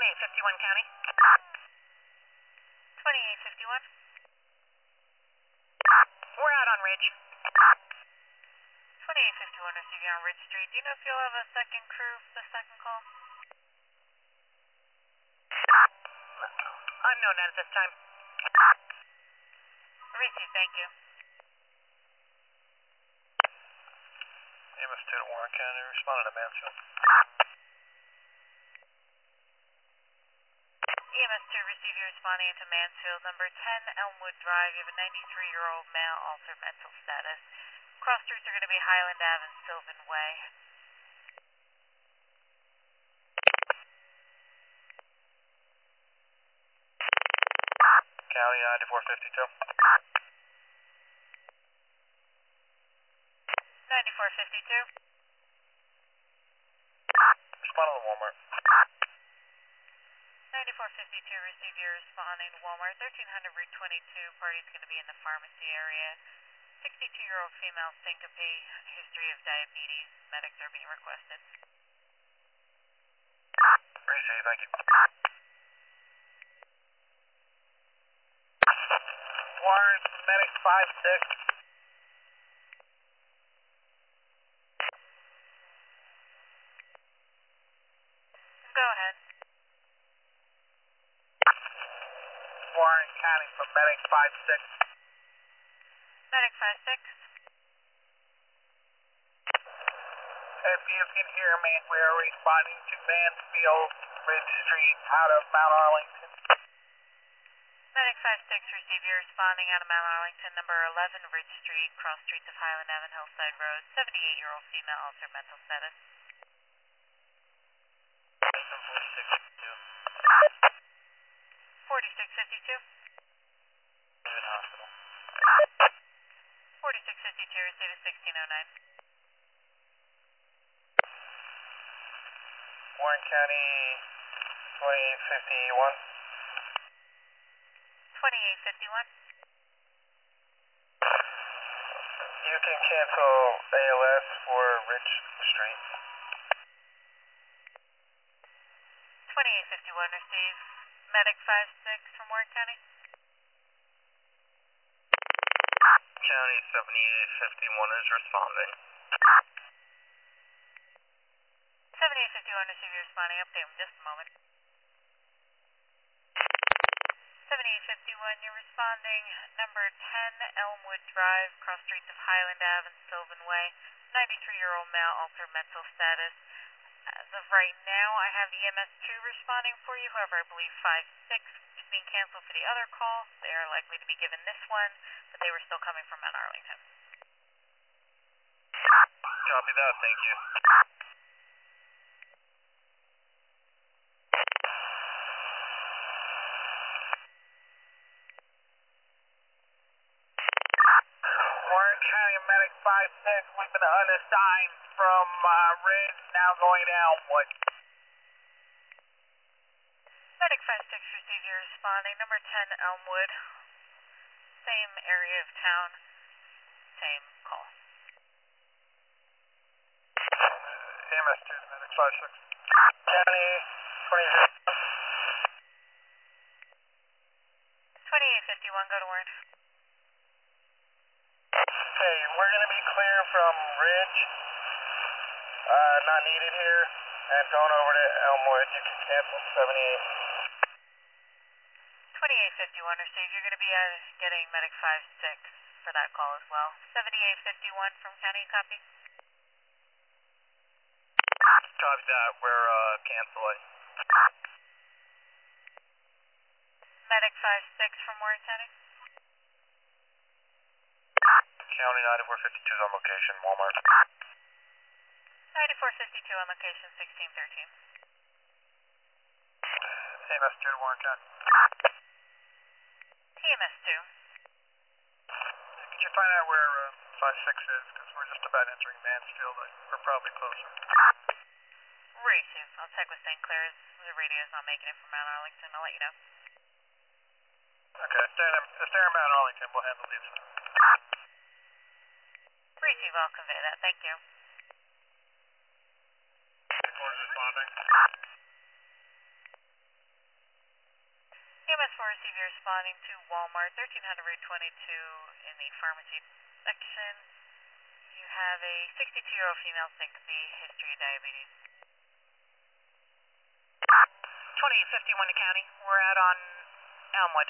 2851 County. 2851. We're out on Ridge. 2851 receiving on Ridge Street. Do you know if you'll have a second crew for the second call? Unknown at this time. Receive, thank you. EMS 2 to Warren County, responded to Mansfield. EMS 2, receive you responding to Mansfield, number 10 Elmwood Drive. You have a 93-year-old male, altered mental status. Cross streets are going to be Highland Ave and Sylvan Way. County 9452. 9452. Respond to the Walmart. 9452, receive you responding to Walmart, 1300 Route 22. Party's going to be in the pharmacy area. 62-year-old female syncope, history of diabetes. Medics are being requested. Receive, thank you. Warren, medic 5-6. Go ahead. Warren County from medic 5-6. Medic 5-6. If you can hear me, we are responding to Mansfield, Ridge Street, out of Mount Arlington. Medic 5-6, receive you responding out of Mount Arlington, number 11 Ridge Street, cross streets of Highland Ave and Hillside Road. 78-year-old female, altered mental status. 4652. 4652, receive a 1609. Warren County 2851. 2851. You can cancel ALS for Ridge Street. 2851, receive medic 5-6 from Warren County. County 7851 is responding. 7851, receive you responding. Update in just a moment. 7851, you're responding. Number 10 Elmwood Drive, cross streets of Highland Ave and Sylvan Way. 93-year-old male, altered mental status. As of right now, I have EMS 2 responding for you. However, I believe 5-6 is being canceled for the other call. They are likely to be given this one, but they were still coming from Mount Arlington. Copy that, thank you. Warren County Medic 5-6, we've been unassigned from Ridge, now going to Elmwood. Medic 5-6, receive you responding. Number 10 Elmwood, same area of town, same call. EMS 2 to Medic 5-6. County 2851, go to Warren. Okay, we're going to be clear from Ridge, not needed here, and going over to Elmwood. You can cancel 78. 2851, receive. You're going to be getting medic 5-6 for that call as well. 7851 from County, copy. Copy that, we're canceling. Medic 5-6 from Warren County. County 9452 is on location, Walmart. 9452 on location, 1613. EMS 2 to Warren County. EMS 2. Could you find out where 5-6 is? Because we're just about entering Mansfield. We're probably closer. Receive. I'll check with St. Clair's. The radio's not making it from Mount Arlington. I'll let you know. Okay, if they're in Mount Arlington, we'll handle these. Receive. I'll convey that. Thank you. Before responding. EMS4 receive you responding to Walmart, 1300 Route 22 in the pharmacy section. You have a 62-year-old female syncope, history of diabetes. 2851 to County. We're out on Elmwood.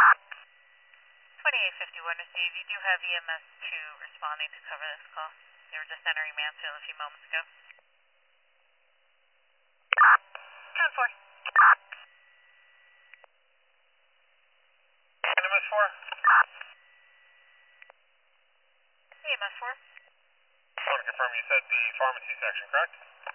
2851 receive. You do have EMS2 responding to cover this call. They were just entering Mansfield a few moments ago. 10-4. EMS4? EMS4? I want to confirm you said the pharmacy section, correct?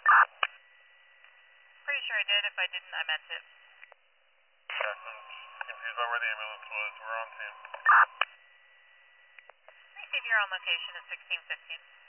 Pretty sure I did. If I didn't, I meant it. Yeah, I'm confused about where the ambulance was. We're on scene. Receive your on location at 1615.